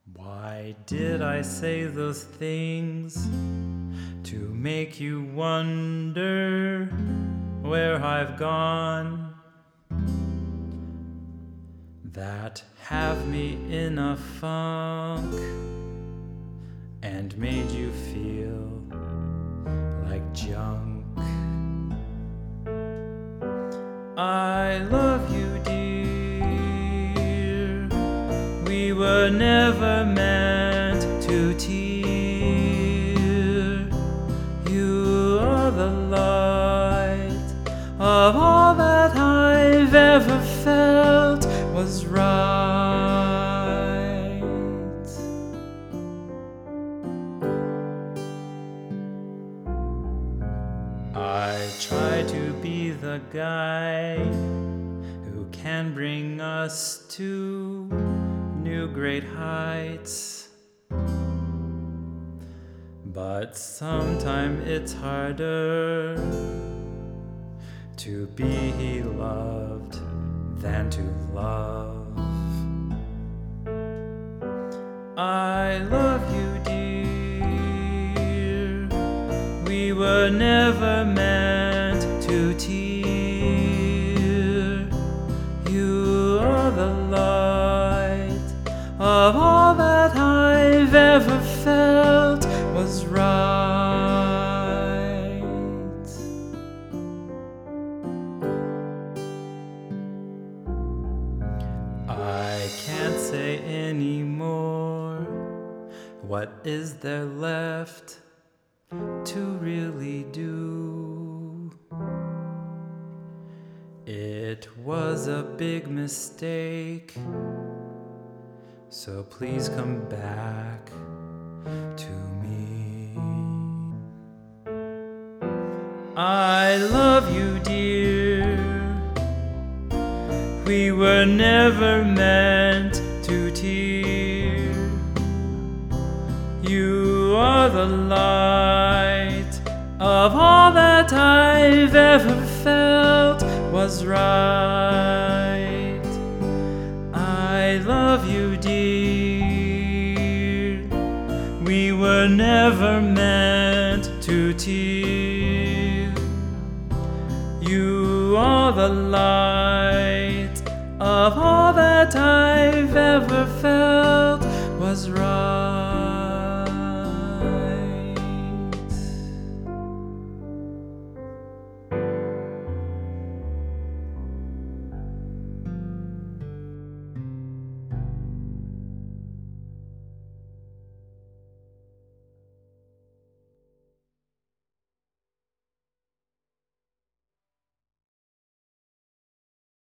Why did I say those things to make you wonder where I've gone, that have me in a funk and made you feel like junk? I love you, dear. We were never meant to tear. You are the light of all that I've ever felt was right. I try to be the guy who can bring us to new great heights, but sometimes it's harder to be loved than to love. I love you, dear. We were never meant to tear. You are the light of all that I've ever felt was right. I can't say anymore. What is there left to really do? It was a big mistake, so please come back to me. I love you, dear. We were never meant to tear. You are the light of all that I've ever felt was right. I love you, dear. We were never meant to tear. You are the light of all that I've ever felt was right.